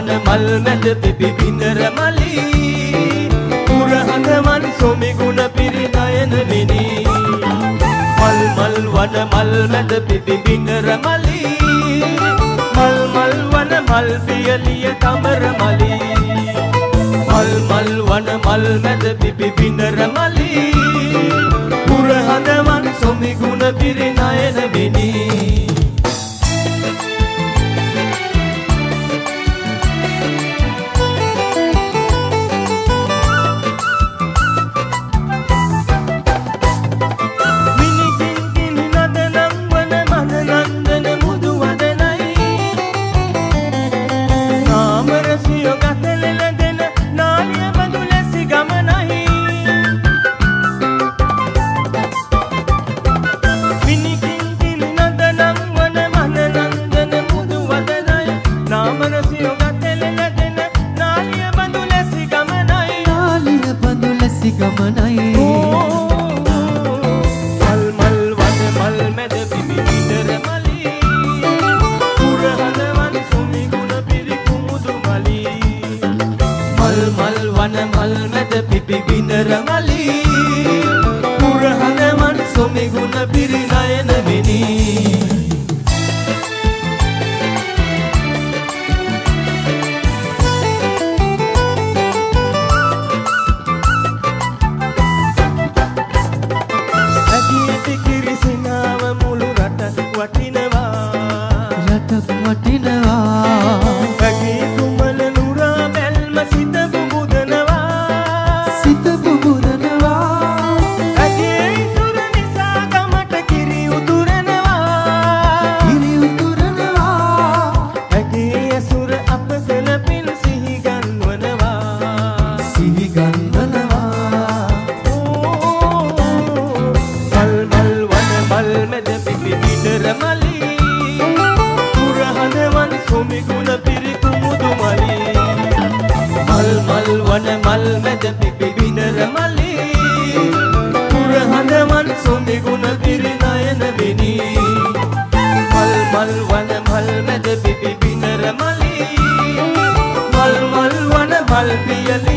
වන මල් මැද පිපි බිඳර මලි පුරහඳවන් සොමි ගුණ පිරිනයන වෙනි මල් මල් වන මල් මැද පිපි බිඳර මලි මල් මල් වන මල් පියලිය තමර මලි මල් මල් වන මල් මැද පිපි බිඳර මලි පුරහඳවන් සොමි ගුණ පිරිනයන වෙනි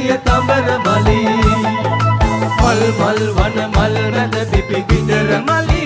මල් වන මල් මැද පිපි බිඳර මලි